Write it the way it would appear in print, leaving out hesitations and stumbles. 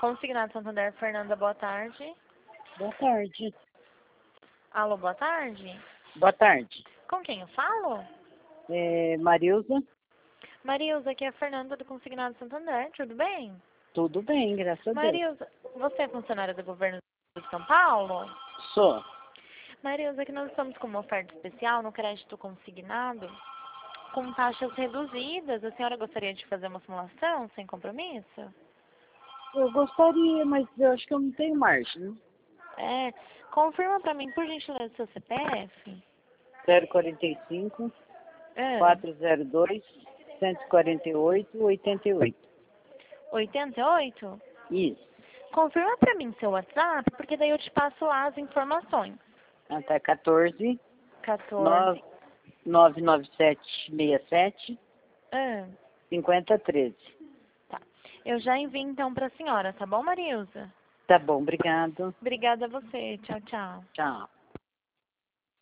Consignado Santander, Fernanda, boa tarde. Boa tarde. Alô, boa tarde. Boa tarde. Com quem eu falo? Marilza, Marilza, aqui é a Fernanda do Consignado Santander, tudo bem? tudo bem, graças a Deus. Marilza, você é funcionária do governo de São Paulo? Sou. Marilza, aqui nós estamos com uma oferta especial no crédito consignado com taxas reduzidas. A senhora gostaria de fazer uma simulação sem compromisso? Eu gostaria, mas eu acho que eu não tenho margem, né? Confirma para mim, por gentileza, seu CPF. 045 É, 402 148 88. 88? Isso. Confirma para mim seu WhatsApp, porque daí eu te passo lá as informações. Até 14 14. 99767 É, 5013. tá. Eu já envio então para a senhora, tá bom, Marilza? Tá bom, obrigado. Obrigada a você. Tchau, tchau. Tchau.